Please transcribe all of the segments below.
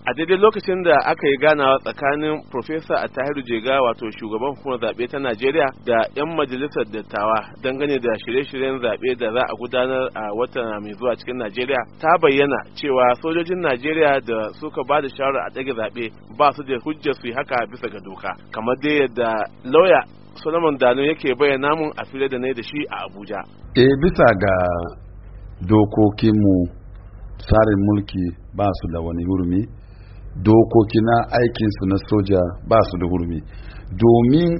a daidai lokacin da aka yi ganawa tsakanin Profesa Attahiru Jega wato shugaban hukumar zaɓe ta Najeriya da 'yan majalisar dattawa dangane da shirye-shiryen zaɓe da za a gudanar a watan mai zuwa cikin Najeriya, ta bayyana cewa sojojin Najeriya da suka ba da shawarar a ɗage zaɓe ba su da hujjar su yi haka bisa ga doka, kamar dai yadda lauya Solomon Dano yake bayyana mun a fili da ne da shi a Abuja. Bisa ga dokokinmu tsarin mulki ba su da wani hurumi, dokoki na aikinsu na soja ba su da hurumi, domin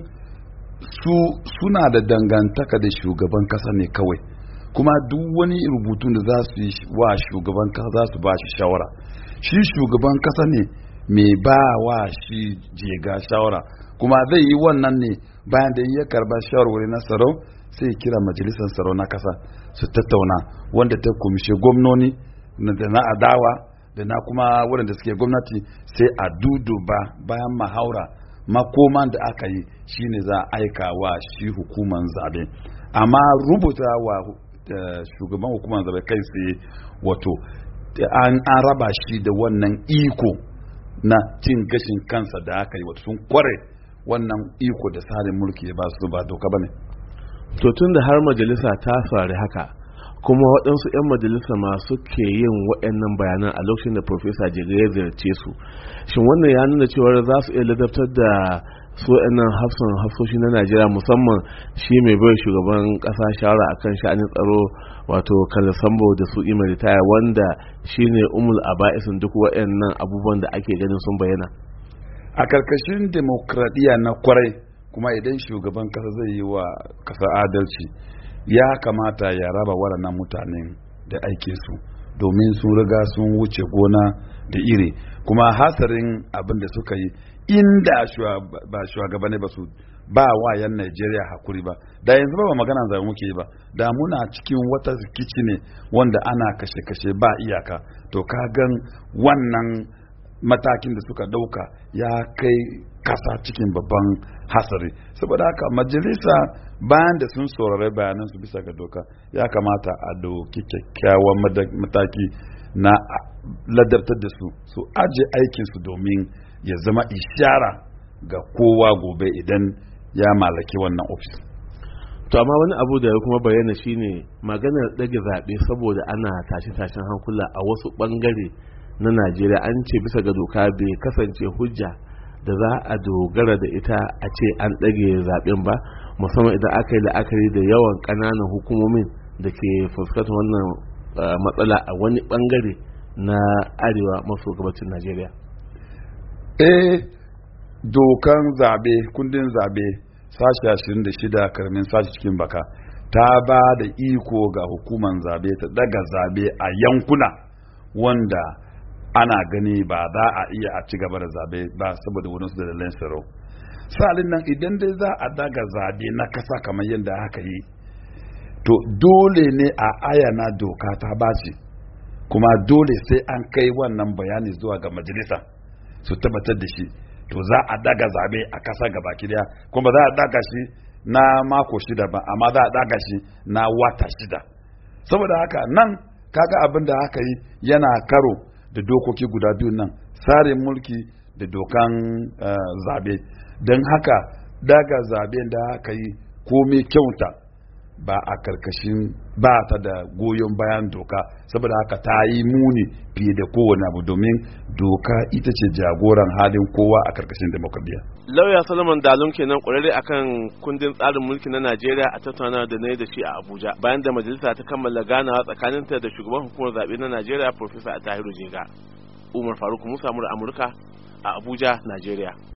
suna da dangantaka da shugaban kasa ne kawai, kuma duk wani rubutun da za su yi wa shugaban kasa za su ba shi shawara. Shi shugaban kasa ne mai ba wa shi Jega shawara, kuma zai yi wannan ne bayan da ya karba shawarwari na tsaro, sai kira majalisar tsaro na kasa su tattauna, wanda ta kumshe gwamnoni da na adawa da na kuma waɗanda suke gwamnati, sai a duduba bayan mahaura makoman da aka yi shine za a aika wa shi hukuman zabe. Amma rubuta wa shugaban hukuman zabe kai tsaye, wato an raba shi da wannan iko na cin gashin kansa da aka yi, wato sun kware wannan iko da tsarin mulki ya ba su, ba doka bane. To tun da har majalisa ta fari haka, kuma waɗansu 'yan majalisa masu ke yin waɗannan bayanan a lokacin da Profesa Jega ya ziyarce su, shin wannan ya nuna cewar za su iya ladabtar da su waɗannan hafsoshi na Najeriya, musamman shi mai bai shugaban ƙasa shawara akan sha'anin tsaro wato Kanar Sambo da su ima ritaya, wanda shine umul aba'isin duk waɗannan abubuwan da ake ganin sun bayyana a karkashin demokradiyya na kwarai. Kuma idan shugaban ƙasa zai yi wa ƙasa adalci, ya kamata ya raba waɗannan mutanen da aike su, domin sun riga sun wuce gona da iri. Kuma hasarin abin da suka yi, inda ba shugabanni ba su ba wa yan Najeriya hakuri ba, da yanzu ba magana zai muke ba, da muna cikin wata rikici ne wanda ana kashe-kashe ba iyaka. To ka gan wannan matakin da suka dauka ya kai kasa cikin babban hasari. Saboda haka majalisa bayan da sun saurari bayanan su bisa ga doka, ya kamata a doki kyakkyawan mataki na ladabtar da su aje aikinsu, domin ya zama ishara ga kowa gobe idan ya mallaki wannan ofis. To amma wani abu da ya kuma bayyana shine maganar ɗage zaɓe saboda ana tashe-tashen hankula a wasu ɓangare na Najeriya. An ce bisa ga doka bai kasance hujja da za a dogara da ita a ce an ɗage zaɓen ba, musamman idan aka yi la'akari da yawan ƙananan hukumomin da ke fuskantar wannan matsala a wani ɓangare na arewa maso gabacin Najeriya. Dokan zaɓe, kundin zaɓe sashi 26 karamin sashi cikin baka ta ba da iko ga hukuman zaɓe ta daga zaɓe a yankuna wanda ana gani ba za a iya a ci gaba da zabe ba saboda wani su da dalilan tsaro. Salin nan idan dai za a daga zabe na kasa kamar yadda aka yi, to dole ne a ayana doka ta baci, kuma dole sai an kai wannan bayani zuwa ga majalisa su tabbatar da shi. To za a daga zabe a kasa gabaki daya, kuma za a daga shi na mako 6 ba, amma za a daga shi na wata 6. Saboda haka nan kaga abin da aka yi yana karo da dokoki guda biyu nan, tsarin mulki da dokan zabe. Don haka daga zaben da aka yi komai kyauta ba a karkashin ba ta da goyon bayan doka, saboda haka ta yi muni fiye da kowane abu, domin doka ita ce jagoran halin kowa a karkashin demokradiyya. Lauya Solomon Dalun kenan ƙwararre akan kundin tsarin mulki na Najeriya a tattauna da na yi da shi a Abuja, bayan da majalisa ta kammala ganawa tsakaninta da shugaban hukumar zaɓe na Najeriya Profesa Attahiru Jega. Umar Faruk Musa, Amurka a Abuja, Najeriya.